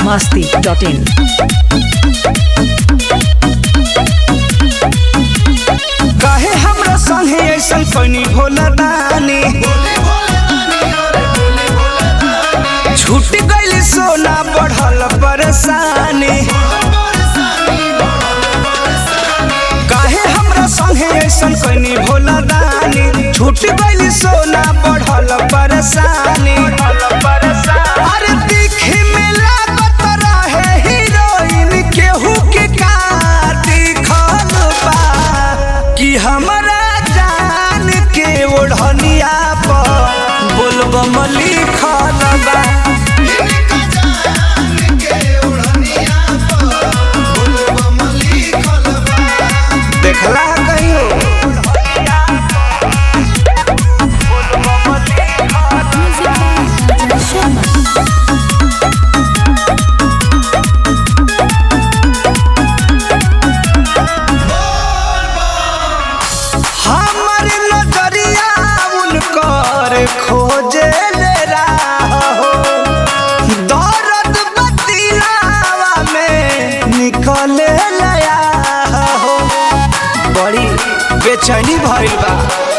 biharmasti.in काहे हमरा संगे ऐसन कोनी भोला दानी छूट गइल सोना बढ़ल परेशानी काहे हमरा संगे ऐसन कोनी भोला दानी छूट गइल सोना बढ़ल परेशानी अरे दिखे में लागत रहे हीरोइन केहू के का दिखल बा कि हमरा जान के ओढ़निया पर बोलबम लिखल बा देखला कहियो हमर नजरिया उनकर खोजे ले राहो दर्द बतिलावा में निकले लया हो बड़ी बेचैनी भइल बा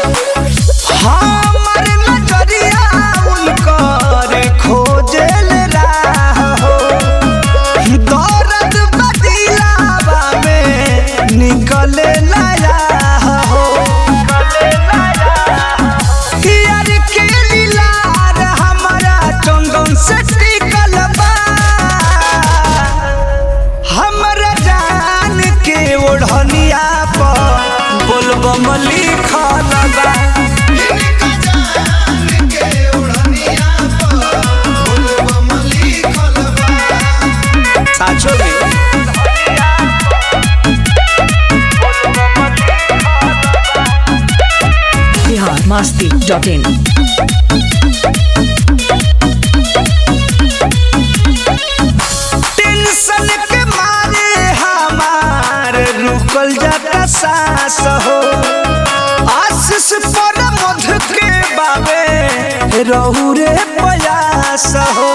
हमर नजरिया उनकर खोजे ले राहो दर्द बतिलावा में निकले लया हो यार के लीलार हमरा चंदन से टिकल बा हमरा जान के ओढ़निया पर बोलबम लिखल बा साचो में biharmasti.in टेंशन के मारे हमार रुकल जाता सांस हो आशीष पर मध के बाबे रहू रे प्रयास हो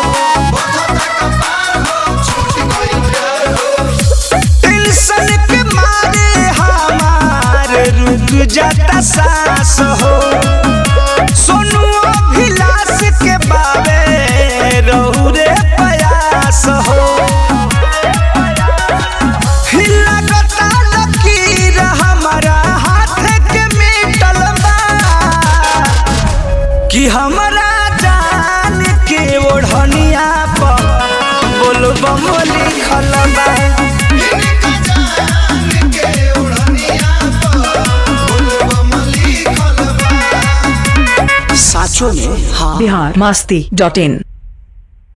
टेंशन के मारे हमार रुक जाता सांस हो सोनू अभिलाष के बाबे रहू रे प्रयास हो लगता लकीर हमारा हाथ के मिटल बा कि हमरा जान के ओढ़निया पर बोलबम लिखल बा साचो में हाँ biharmasti.in